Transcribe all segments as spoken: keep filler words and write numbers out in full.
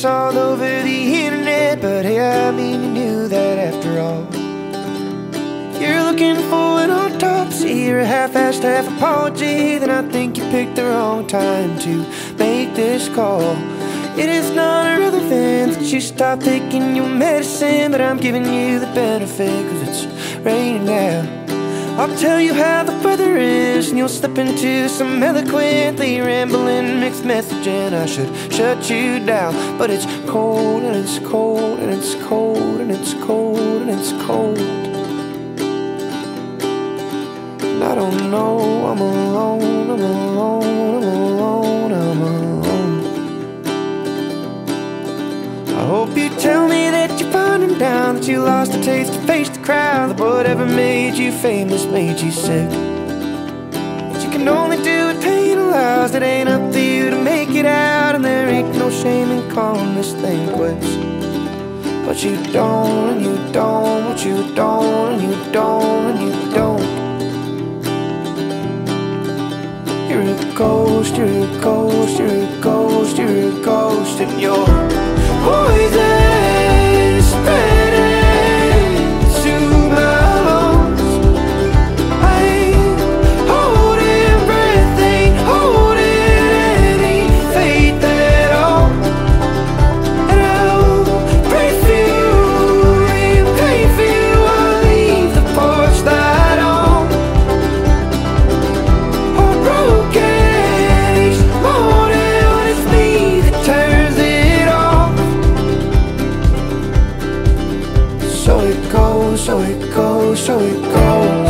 this all over the internet, but hey, I mean you knew that after all. You're looking for an autopsy or a half-assed half apology, then I think you picked the wrong time to make this call. It is not irrelevant that you stop taking your medicine, but I'm giving you the benefit cause it's raining now. I'll tell you how the weather is, and you'll slip into some eloquently rambling mixed message, and I should shut you down. But it's cold, and it's cold, and it's cold, and it's cold, and it's cold. And I don't know, I'm alone, I'm alone, I'm alone, I'm alone. I hope you tell me that you're finding down, that you lost the taste to face the crowd, that whatever made you famous made you sick. That you can only do what pain allows, that ain't up to you to make it out, and there ain't no shame in calling this thing quits. But you don't, and you don't, but you don't, and you don't, and you don't. You're a ghost, you're a ghost, you're a ghost, you're a ghost, and you're poison spreading to my lungs. I ain't holding breath, ain't holding any faith at all. And I'll pray for you and pay for you. I'll leave the porch light on. Or broken each morning when it's me that turns it. So it goes, so it goes, so it goes.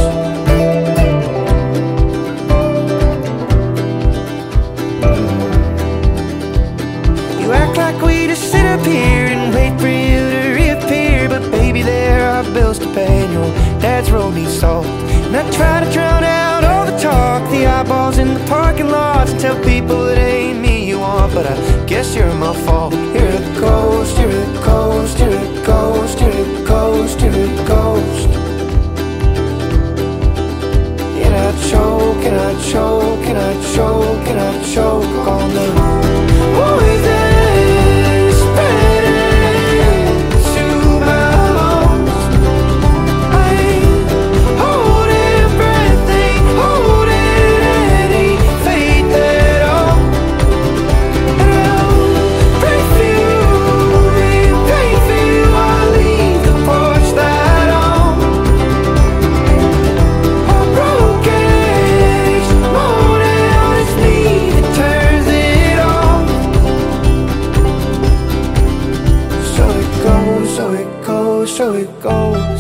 You act like we just sit up here and wait for you to reappear, but baby, there are bills to pay and your dad's road needs salt. And I try to drown out all the talk, the eyeballs in the parking lots, and tell people it ain't me you want, but I guess you're my fault. You're a ghost, you're a ghost, you're a ghost, you're a ghost, you're a ghost. And I choke, and I choke, and I choke, and I choke on the poison spreading to my lungs. I ain't holding breath, ain't holding any faith at all. And I'll pray for you and pay for you. I'll leave the porch light on. I'm broken each morning when it's me that turns it on. So it goes, so it goes, so it goes.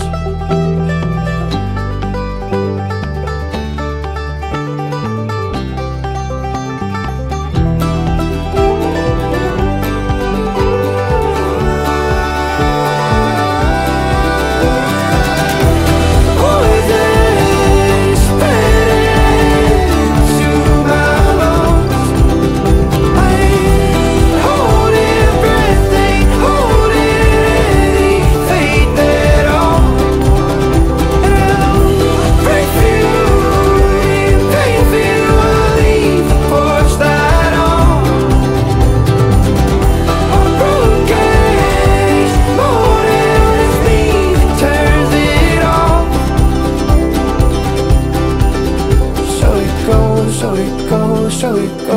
Poison spreading to my lungs. I ain't holding breath, ain't holding any faith at all. And I'll pray for you and pay for you. I'll leave the porch light on. I'm broken each morning when it's me that turns it on. So it goes, so it goes, so it goes.